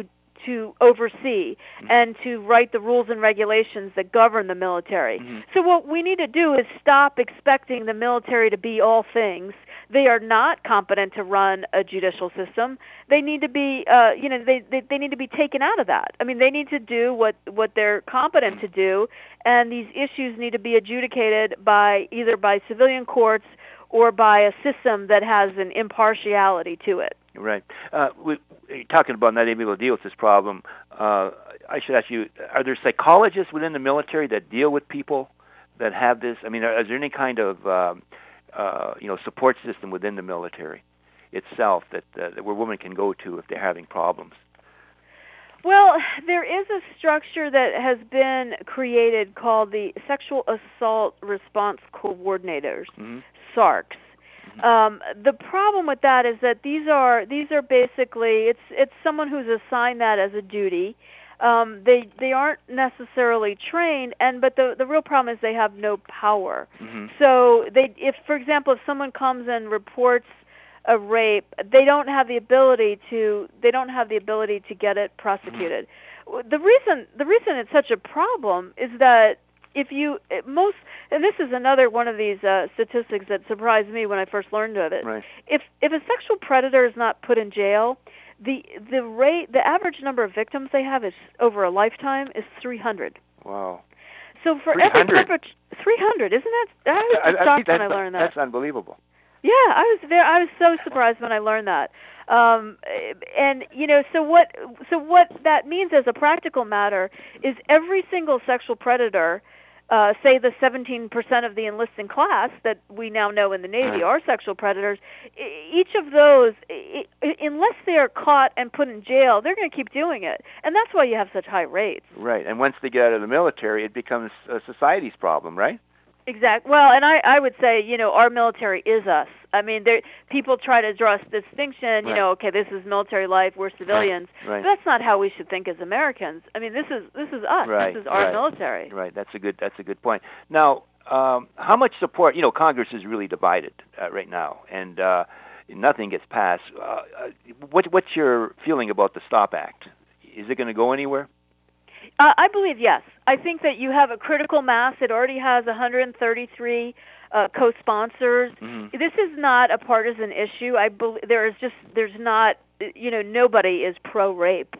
oversee and to write the rules and regulations that govern the military. So what we need to do is stop expecting the military to be all things. They are not competent to run a judicial system. They need to be, they need to be taken out of that. I mean, they need to do what they're competent to do, and these issues need to be adjudicated either by civilian courts or by a system that has an impartiality to it.
Right. You're talking about not being able to deal with this problem. I should ask you, are there psychologists within the military that deal with people that have this? I mean, is there any kind of support system within the military itself that where women can go to if they're having problems?
Well, there is a structure that has been created called the Sexual Assault Response Coordinators, SARCs. The problem with that is that these are basically it's someone who's assigned that as a duty. They aren't necessarily trained, but the real problem is they have no power. So if for example, if someone comes and reports a rape, they don't have the ability to get it prosecuted. The reason it's such a problem is that and this is another one of these statistics that surprised me when I first learned of it.
Right.
If a sexual predator is not put in jail, the average number of victims they have is over a lifetime is 300.
Wow.
So for every 300, isn't that? I was shocked when I learned that.
That's unbelievable.
Yeah, I was so surprised when I learned that. And so what that means as a practical matter is every single sexual predator, say the 17% of the enlisting class that we now know in the Navy are sexual predators, each of those, unless they are caught and put in jail, they're going to keep doing it. And that's why you have such high rates.
Right. And once they get out of the military, it becomes a society's problem, right?
Exactly. Well, and I would say, our military is us. I mean, people try to draw a distinction, okay, this is military life, we're civilians.
Right.
But that's not how we should think as Americans. I mean, this is us.
Right.
This is our military.
Right. That's a good point. Now, how much support, Congress is really divided right now, and nothing gets passed. What's your feeling about the STOP Act? Is it going to go anywhere?
I believe yes. I think that you have a critical mass. It already has 133 co-sponsors. This is not a partisan issue. I believe there's not, nobody is pro-rape.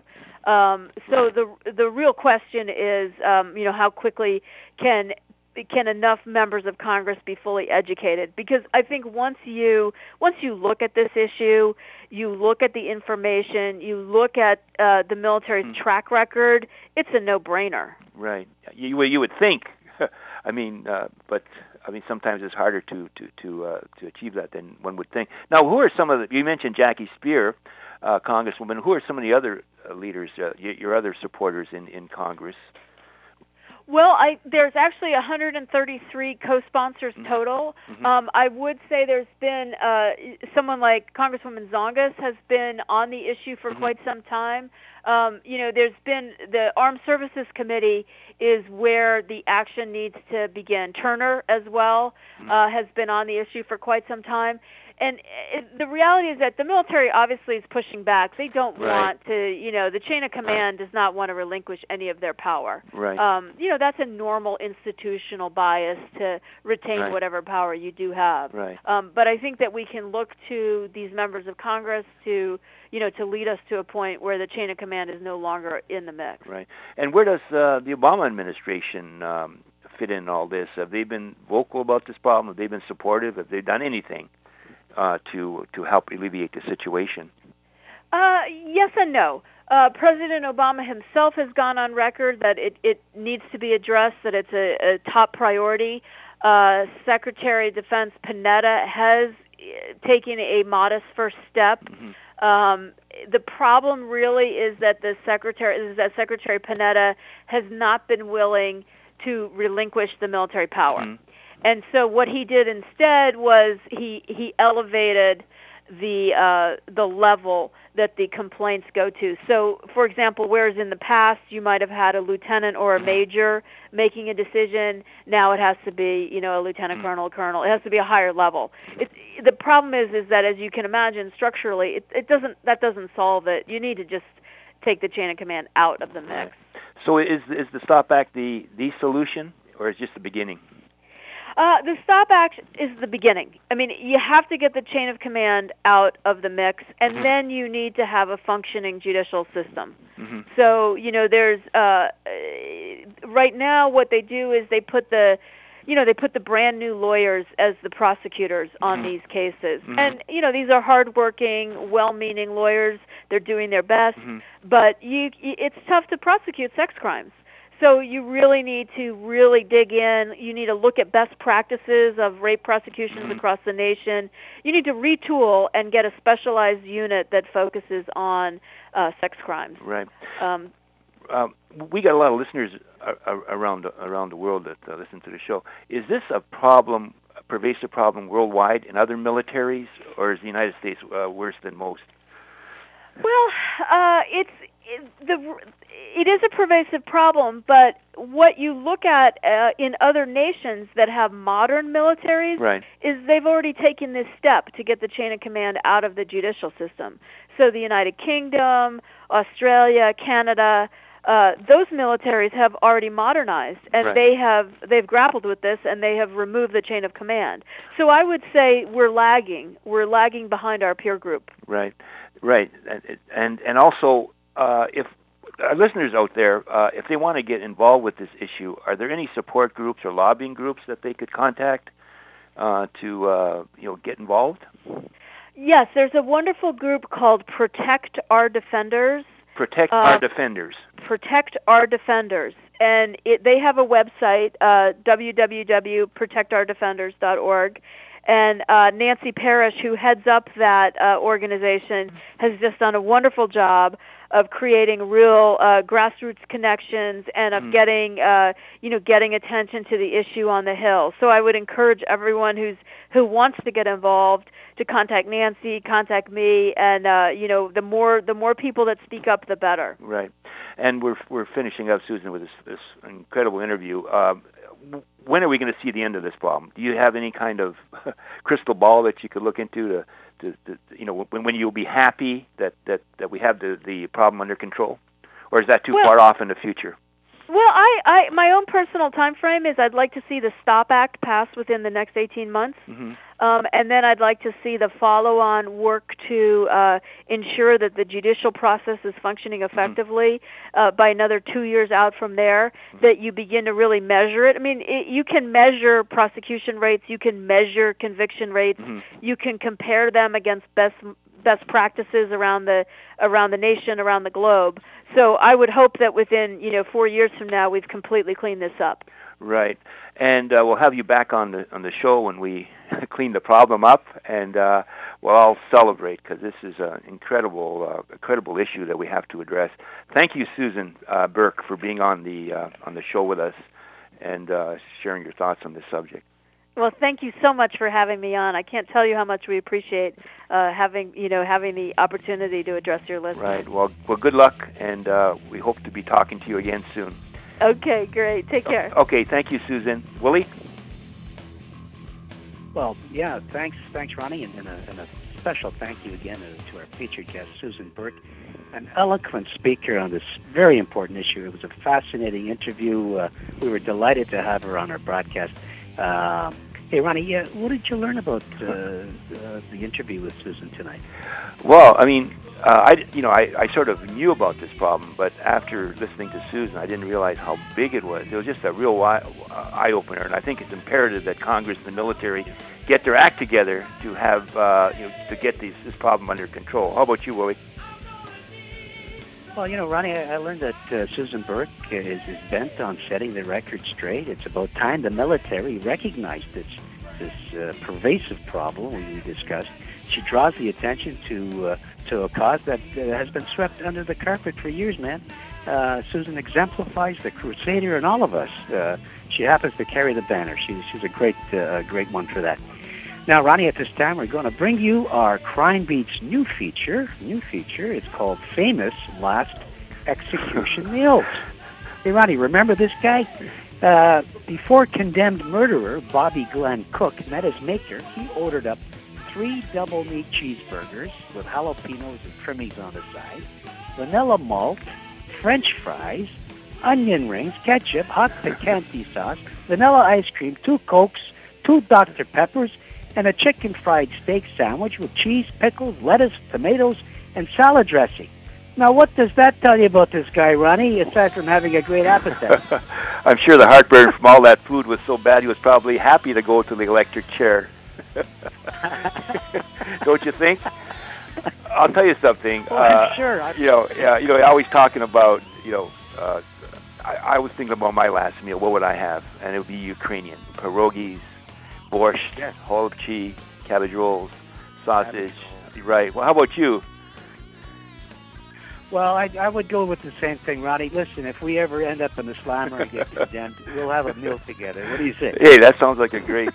So the real question is, how quickly can enough members of Congress be fully educated? Because I think once you look at this issue, you look at the information, you look at the military's track record, it's a no-brainer.
Right. You would think. I mean, but sometimes it's harder to achieve that than one would think. Now, who are some of you mentioned Jackie Speier, Congresswoman. Who are some of the other leaders, your other supporters in Congress?
Well, there's actually 133 co-sponsors total. I would say there's been someone like Congresswoman Zongas has been on the issue for quite some time. There's been the Armed Services Committee is where the action needs to begin. Turner as well has been on the issue for quite some time. And the reality is that the military obviously is pushing back. They don't want to, the chain of command does not want to relinquish any of their power.
Right.
That's a normal institutional bias to retain whatever power you do have.
Right.
But I think that we can look to these members of Congress to lead us to a point where the chain of command is no longer in the mix.
Right. And where does the Obama administration fit in all this? Have they been vocal about this problem? Have they been supportive? Have they done anything to help alleviate the situation?
Yes and no. President Obama himself has gone on record that it needs to be addressed, that it's a top priority. Secretary of Defense Panetta has taken a modest first step. The problem really is that Secretary Panetta has not been willing to relinquish the military power. And so what he did instead was he elevated the level that the complaints go to. So, for example, whereas in the past you might have had a lieutenant or a major making a decision, now it has to be, a lieutenant colonel, colonel. It has to be a higher level. The problem is that, as you can imagine, structurally, that doesn't solve it. You need to just take the chain of command out of the mix.
So, is the Stop Act the solution, or is it just the beginning?
The Stop Act is the beginning. I mean, you have to get the chain of command out of the mix, and then you need to have a functioning judicial system. So, there's right now what they do is they put the brand new lawyers as the prosecutors on these cases. And, these are hardworking, well-meaning lawyers. They're doing their best, but it's tough to prosecute sex crimes. So you really need to really dig in. You need to look at best practices of rape prosecutions across the nation. You need to retool and get a specialized unit that focuses on sex crimes.
Right. We got a lot of listeners around the world that listen to the show. Is this a pervasive problem worldwide in other militaries, or is the United States worse than most?
Well, it is a pervasive problem, but what you look at in other nations that have modern militaries is they've already taken this step to get the chain of command out of the judicial system. So the United Kingdom, Australia, Canada, those militaries have already modernized, and they've grappled with this, and they have removed the chain of command. So I would say we're lagging. We're lagging behind our peer group. Right.
And also, if our listeners out there, if they want to get involved with this issue, are there any support groups or lobbying groups that they could contact to get involved?
Yes, there's a wonderful group called Protect Our Defenders.
Protect Our Defenders.
Protect Our Defenders. And they have a website, www.protectourdefenders.org. And Nancy Parrish, who heads up that organization, has just done a wonderful job of creating real grassroots connections and of getting attention to the issue on the Hill. So I would encourage everyone who wants to get involved to contact Nancy, contact me, and the more people that speak up, the better.
Right. And we're finishing up, Susan, with this incredible interview. When are we going to see the end of this problem? Do you have any kind of crystal ball that you could look into to when you'll be happy that we have the problem under control, or is that too far off in the future?
Well, I my own personal time frame is I'd like to see the Stop Act passed within the next 18 months, and then I'd like to see the follow-on work to ensure that the judicial process is functioning effectively by another 2 years out from there, that you begin to really measure it. I mean, you can measure prosecution rates, you can measure conviction rates, you can compare them against best practices around the nation, around the globe. So I would hope that within 4 years from now we've completely cleaned this up.
Right, and we'll have you back on the show when we clean the problem up, and we'll all celebrate, because this is an incredible issue that we have to address. Thank you, Susan Burke, for being on the show with us and sharing your thoughts on this subject.
Well, thank you so much for having me on. I can't tell you how much we appreciate having the opportunity to address your listeners.
Right. Well, good luck, and we hope to be talking to you again soon.
Okay, great. Take care.
Okay, thank you, Susan. Willie?
Well, yeah, thanks, Ronnie, and a special thank you again to our featured guest, Susan Burke, an eloquent speaker on this very important issue. It was a fascinating interview. We were delighted to have her on our broadcast. Hey, Ronnie, what did you learn about the interview with Susan tonight?
Well, I mean, I sort of knew about this problem, but after listening to Susan, I didn't realize how big it was. It was just a real eye-opener, and I think it's imperative that Congress and the military get their act together to have to get this problem under control. How about you, Willie?
Well, Ronnie, I learned that Susan Burke is bent on setting the record straight. It's about time the military recognized this pervasive problem we discussed. She draws the attention to a cause that has been swept under the carpet for years, man. Susan exemplifies the crusader in all of us. She happens to carry the banner. She's a great one for that. Now, Ronnie, at this time, we're going to bring you our Crime Beat's new feature. It's called Famous Last Execution Meals. Hey, Ronnie, remember this guy? Before condemned murderer Bobby Glenn Cook met his maker, he ordered up 3 double meat cheeseburgers with jalapenos and trimmies on the side, vanilla malt, French fries, onion rings, ketchup, hot picante sauce, vanilla ice cream, 2 Cokes, 2 Dr. Peppers, and a chicken fried steak sandwich with cheese, pickles, lettuce, tomatoes, and salad dressing. Now, what does that tell you about this guy, Ronnie, aside from having a great appetite?
I'm sure the heartburn from all that food was so bad he was probably happy to go to the electric chair. Don't you think? I'll tell you something.
Well, I'm sure.
Always talking about, I was thinking about my last meal. What would I have? And it would be Ukrainian. Pierogies, borscht, holubchi, cabbage rolls, sausage. Right. Well, how about you?
Well, I would go with the same thing, Ronnie. Listen, if we ever end up in the slammer and get condemned, we'll have a meal together. What do you say?
Hey, that sounds like a great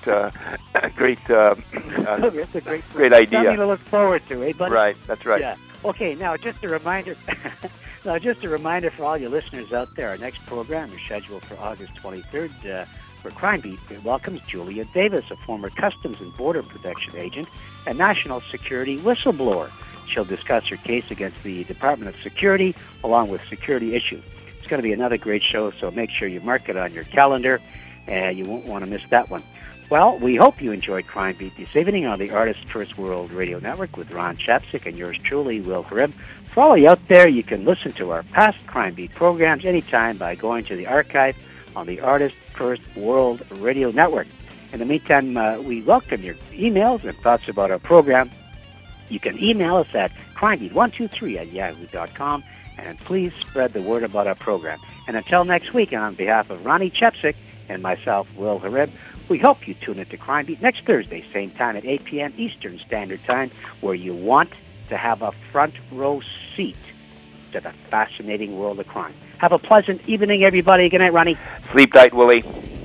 it's a
great idea.
Something to look forward to, eh, buddy?
Right, that's right.
Yeah. Okay, now just a reminder. Just a reminder for all your listeners out there. Our next program is scheduled for August 23rd. For Crime Beat, it welcomes Julia Davis, a former Customs and Border Protection agent and national security whistleblower. She'll discuss her case against the Department of Security, along with security issues. It's going to be another great show, so make sure you mark it on your calendar. You won't want to miss that one. Well, we hope you enjoyed Crime Beat this evening on the Artist First World Radio Network with Ron Chapsik and yours truly, Will Harib. For all of you out there, you can listen to our past Crime Beat programs anytime by going to the archive on the Artist First World Radio Network. In the meantime, we welcome your emails and thoughts about our program. You can email us at crimebeat123@yahoo.com, and please spread the word about our program. And until next week, and on behalf of Ronnie Chepsick and myself, Will Harib, we hope you tune into Crime Beat next Thursday, same time at 8 p.m. Eastern Standard Time, where you want to have a front row seat to the fascinating world of crime. Have a pleasant evening, everybody. Good night, Ronnie.
Sleep tight, Willie.